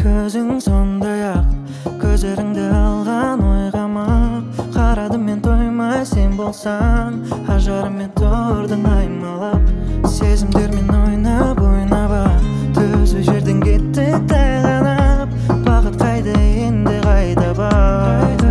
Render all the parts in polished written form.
көзің сондай ақ, көздеріңді алған ойға мақ. Қарадым мен тоймай, сен болсаң ажарымен тұрдың аймалап. Сезімдермен ойнап ойнап төзі жерден кеттік тайғанап. Бақыт қайда енді қайда бар?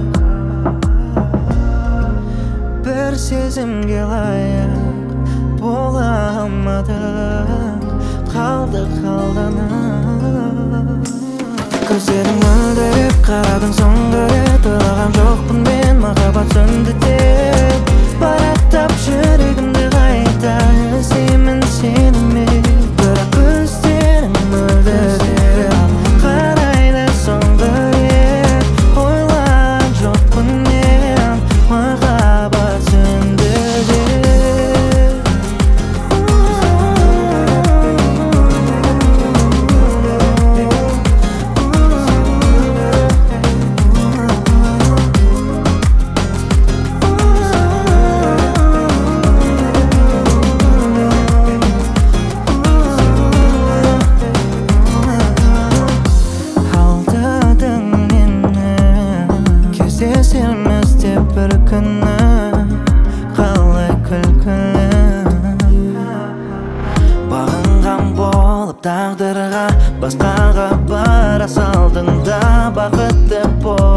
Бір сезімге лайық бола алмадық, қалдық алданып. Көздерің мөлдіреп қарадың соңғы рет, ойлаған жоқпын мен махаббат сөнді деп. Бараттап жүрегімді қайта іздеймін сені мен. Бірақ көздерің мөлдіреп қарайды соңғы рет, ойлаған жоқпын мен махаббат сөнді деп. Кездесерміз деп бір күні, қалай күлкілі. Бағынған болып тағдырға, басқаға бара салдың да бақытты бол.